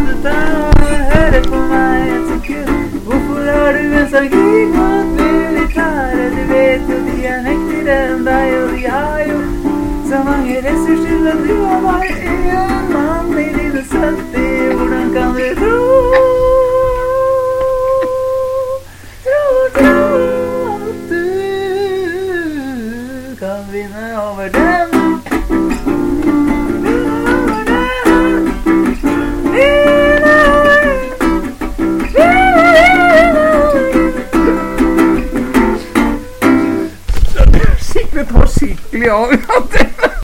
du ta og høre på meg et sekund? Hvorfor har du en sånn gig mot militæret? Du vet jo de er mektigere enn deg, og de har jo så mange ressurser, og du har bare en mann i dine 70. Hvordan kan du tro at du kan vinne over dem? Siklet har skikkelig av at